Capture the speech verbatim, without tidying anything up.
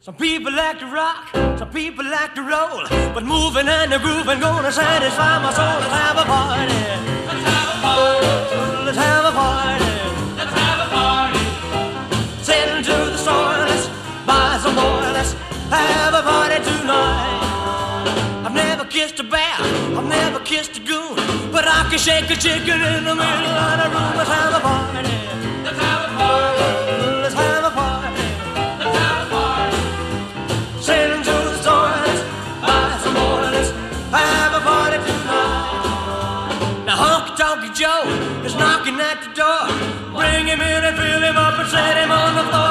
Some people like to rock, some people like to roll, but moving and the grooving gonna satisfy my soul. Let's have a party. Let's have a party. Let's have a party. Let's have a party. Sitting to the store, let's buy some more. Let's have a party tonight. I've never kissed a bear, I've never kissed a goon, but I can shake a chicken in the middle of the room. Let's have a party. Let's have a party. Let's have a party. Let's have a party. Sailing to the store, let's buy some more. Let's have a party tonight. Now Honky Tonk Joe is knocking at the door. Bring him in and fill him up and set him on the floor.